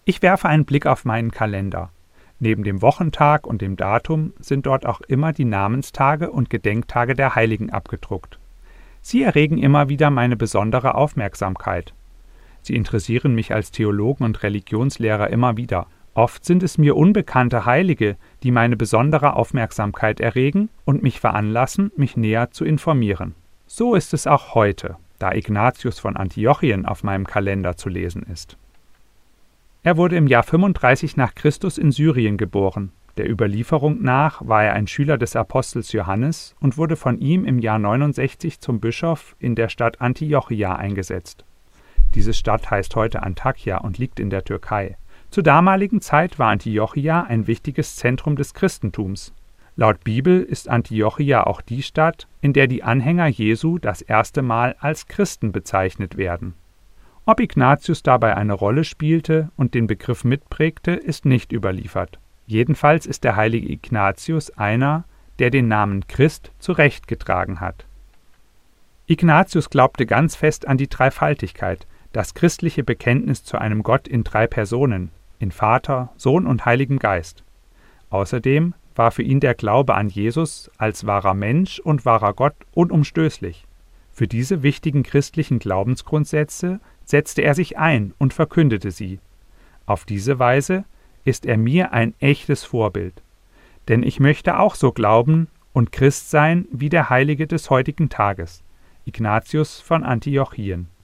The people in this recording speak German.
Ich werfe einen Blick auf meinen Kalender. Neben dem Wochentag und dem Datum sind dort auch immer die Namenstage und Gedenktage der Heiligen abgedruckt. Sie erregen immer wieder meine besondere Aufmerksamkeit. Sie interessieren mich als Theologen und Religionslehrer immer wieder. Oft sind es mir unbekannte Heilige, die meine besondere Aufmerksamkeit erregen und mich veranlassen, mich näher zu informieren. So ist es auch heute, da Ignatius von Antiochien auf meinem Kalender zu lesen ist. Er wurde im Jahr 35 nach Christus in Syrien geboren. Der Überlieferung nach war er ein Schüler des Apostels Johannes und wurde von ihm im Jahr 69 zum Bischof in der Stadt Antiochia eingesetzt. Diese Stadt heißt heute Antakya und liegt in der Türkei. Zur damaligen Zeit war Antiochia ein wichtiges Zentrum des Christentums. Laut Bibel ist Antiochia auch die Stadt, in der die Anhänger Jesu das erste Mal als Christen bezeichnet werden. Ob Ignatius dabei eine Rolle spielte und den Begriff mitprägte, ist nicht überliefert. Jedenfalls ist der heilige Ignatius einer, der den Namen Christ zurechtgetragen hat. Ignatius glaubte ganz fest an die Dreifaltigkeit, das christliche Bekenntnis zu einem Gott in 3 Personen, in Vater, Sohn und Heiligem Geist. Außerdem war für ihn der Glaube an Jesus als wahrer Mensch und wahrer Gott unumstößlich. Für diese wichtigen christlichen Glaubensgrundsätze setzte er sich ein und verkündete sie. Auf diese Weise ist er mir ein echtes Vorbild. Denn ich möchte auch so glauben und Christ sein wie der Heilige des heutigen Tages, Ignatius von Antiochien.